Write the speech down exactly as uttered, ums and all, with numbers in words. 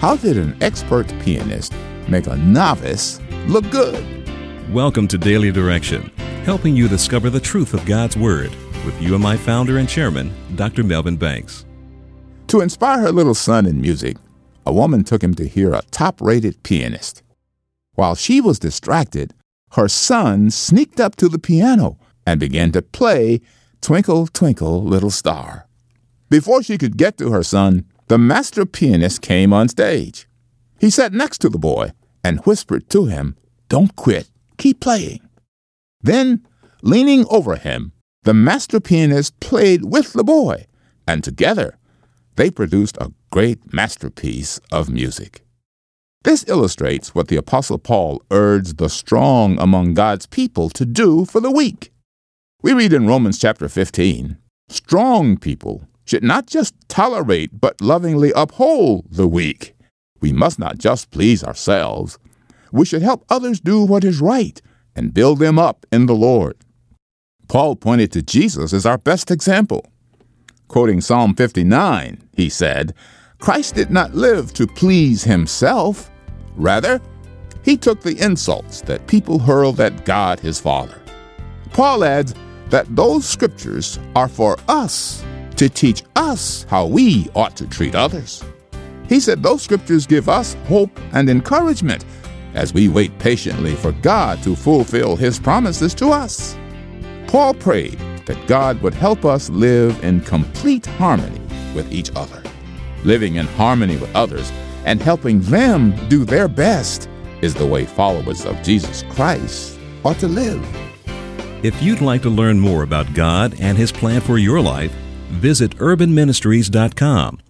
How did an expert pianist make a novice look good? Welcome to Daily Direction, helping you discover the truth of God's Word with U M I founder and chairman, Doctor Melvin Banks. To inspire her little son in music, a woman took him to hear a top-rated pianist. While she was distracted, her son sneaked up to the piano and began to play Twinkle, Twinkle, Little Star. Before she could get to her son, the master pianist came on stage. He sat next to the boy and whispered to him, "Don't quit, keep playing." Then, leaning over him, the master pianist played with the boy, and together they produced a great masterpiece of music. This illustrates what the Apostle Paul urged the strong among God's people to do for the weak. We read in Romans chapter fifteen, strong people should not just tolerate but lovingly uphold the weak. We must not just please ourselves. We should help others do what is right and build them up in the Lord. Paul pointed to Jesus as our best example. Quoting Psalm fifty-nine, he said, "Christ did not live to please himself. Rather, he took the insults that people hurled at God his Father." Paul adds that those scriptures are for us to teach us how we ought to treat others. He said those scriptures give us hope and encouragement as we wait patiently for God to fulfill his promises to us. Paul prayed that God would help us live in complete harmony with each other. Living in harmony with others and helping them do their best is the way followers of Jesus Christ ought to live. If you'd like to learn more about God and his plan for your life, visit urban ministries dot com